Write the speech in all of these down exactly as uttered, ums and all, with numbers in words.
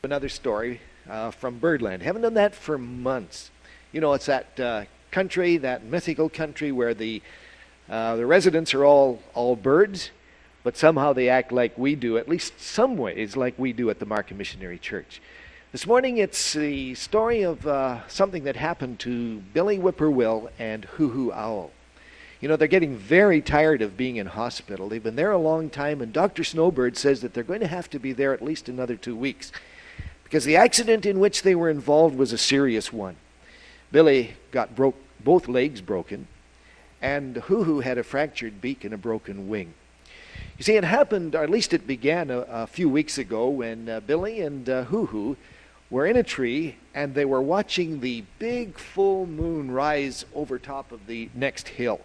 Another story uh, from Birdland. Haven't done that for months. You know, it's that uh, country, that mythical country where the uh, the residents are all all birds, but somehow they act like we do, at least some ways like we do at the Markham Missionary Church. This morning it's the story of uh, something that happened to Billy Whippoorwill and Hoo Hoo Owl. You know, they're getting very tired of being in hospital. They've been there a long time, and Doctor Snowbird says that they're going to have to be there at least another two weeks because the accident in which they were involved was a serious one. Billy got broke, both legs broken, and Hoo Hoo had a fractured beak and a broken wing. You see, it happened, or at least it began a, a few weeks ago when uh, Billy and uh, Hoo Hoo were in a tree, and they were watching the big full moon rise over top of the next hill.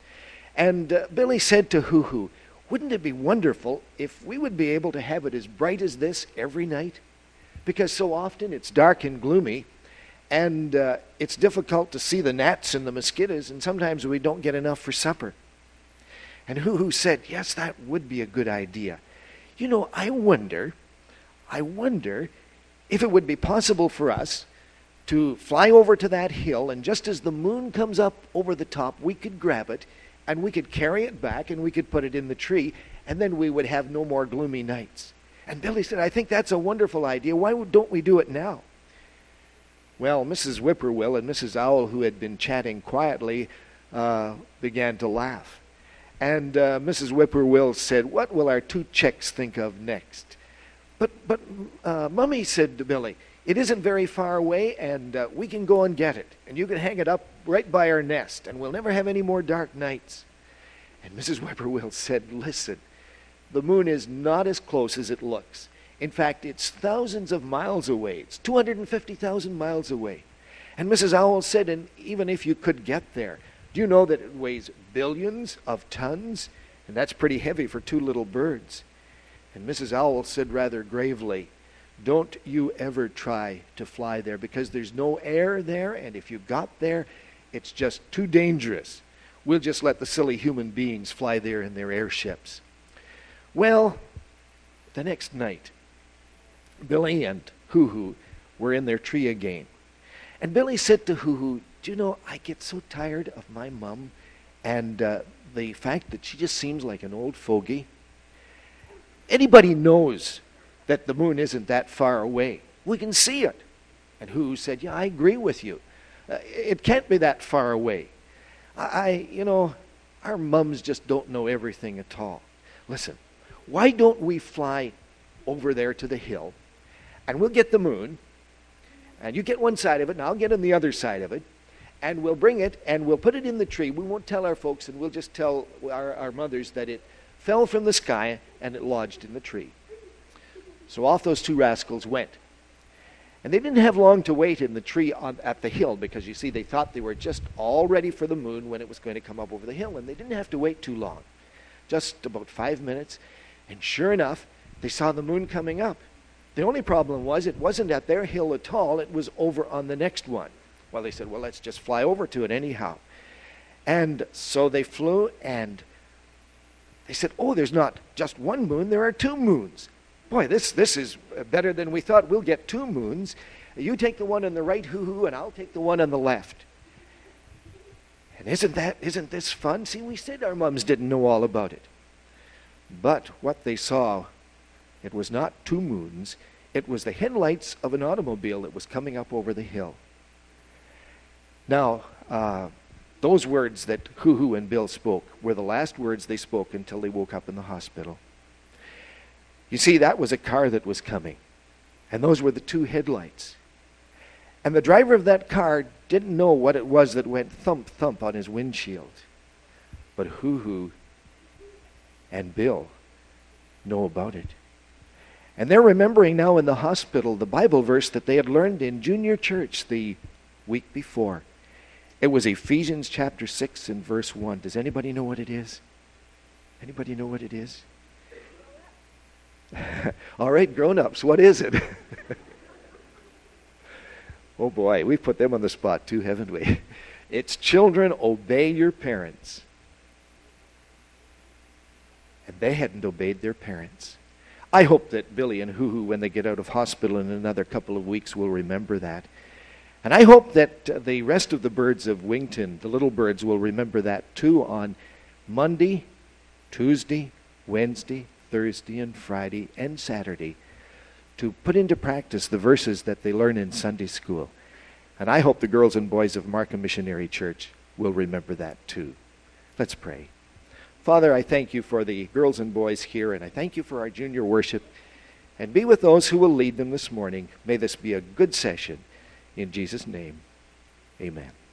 And uh, Billy said to Hoo Hoo, "Wouldn't it be wonderful if we would be able to have it as bright as this every night? Because so often it's dark and gloomy, and uh, it's difficult to see the gnats and the mosquitoes, and sometimes we don't get enough for supper." And Hoo Hoo said, "Yes, that would be a good idea. You know, I wonder, I wonder if it would be possible for us to fly over to that hill, and just as the moon comes up over the top, we could grab it, and we could carry it back, and we could put it in the tree, and then we would have no more gloomy nights." And Billy said, "I think that's a wonderful idea. Why don't we do it now?" Well, Missus Whippoorwill and Missus Owl, who had been chatting quietly, uh, began to laugh. And uh, Missus Whippoorwill said, "What will our two chicks think of next?" But, but uh, Mummy, said to Billy, "it isn't very far away, and uh, we can go and get it. And you can hang it up right by our nest, and we'll never have any more dark nights." And Missus Whippoorwill said, "Listen, the moon is not as close as it looks. In fact, it's thousands of miles away. It's two hundred fifty thousand miles away." And Missus Owl said, "And even if you could get there, do you know that it weighs billions of tons? And that's pretty heavy for two little birds." And Missus Owl said rather gravely, "Don't you ever try to fly there, because there's no air there, and if you got there, it's just too dangerous. We'll just let the silly human beings fly there in their airships." Well, the next night, Billy and Hoo Hoo were in their tree again. And Billy said to Hoo Hoo, "Do you know, I get so tired of my mum and uh, the fact that she just seems like an old fogey. Anybody knows that the moon isn't that far away. We can see it." And Hoo Hoo said, "Yeah, I agree with you. Uh, it can't be that far away. I, I, you know, our mums just don't know everything at all. Listen, why don't we fly over there to the hill, and we'll get the moon, and you get one side of it, and I'll get on the other side of it, and we'll bring it, and we'll put it in the tree. We won't tell our folks, and we'll just tell our, our mothers that it fell from the sky, and it lodged in the tree." So off those two rascals went. And they didn't have long to wait in the tree on, at the hill, because you see, they thought they were just all ready for the moon when it was going to come up over the hill, and they didn't have to wait too long. Just about five minutes, and sure enough, they saw the moon coming up. The only problem was it wasn't at their hill at all, it was over on the next one. Well, they said, "Well, let's just fly over to it anyhow." And so they flew, and they said, "Oh, there's not just one moon, there are two moons. Boy, this this is better than we thought. We'll get two moons. You take the one on the right, Hoo Hoo, and I'll take the one on the left." And isn't that isn't this fun? See, we said our mums didn't know all about it. But what they saw, it was not two moons. It was the headlights of an automobile that was coming up over the hill. Now, uh, those words that Hoo Hoo and Bill spoke were the last words they spoke until they woke up in the hospital. You see, that was a car that was coming, and those were the two headlights. And the driver of that car didn't know what it was that went thump, thump on his windshield. But Hoo Hoo and Bill know about it. And they're remembering now in the hospital the Bible verse that they had learned in junior church the week before. It was Ephesians chapter six and verse one. Does anybody know what it is? Anybody know what it is? All right, grown-ups, what is it? Oh boy, we've put them on the spot too, haven't we? It's children, obey your parents. And they hadn't obeyed their parents. I hope that Billy and Hoo Hoo, when they get out of hospital in another couple of weeks, will remember that. And I hope that uh, the rest of the birds of Wington, the little birds, will remember that too on Monday, Tuesday, Wednesday, Thursday, and Friday, and Saturday, to put into practice the verses that they learn in Sunday school. And I hope the girls and boys of Markham Missionary Church will remember that too. Let's pray. Father, I thank you for the girls and boys here, and I thank you for our junior worship. And be with those who will lead them this morning. May this be a good session. In Jesus' name, amen.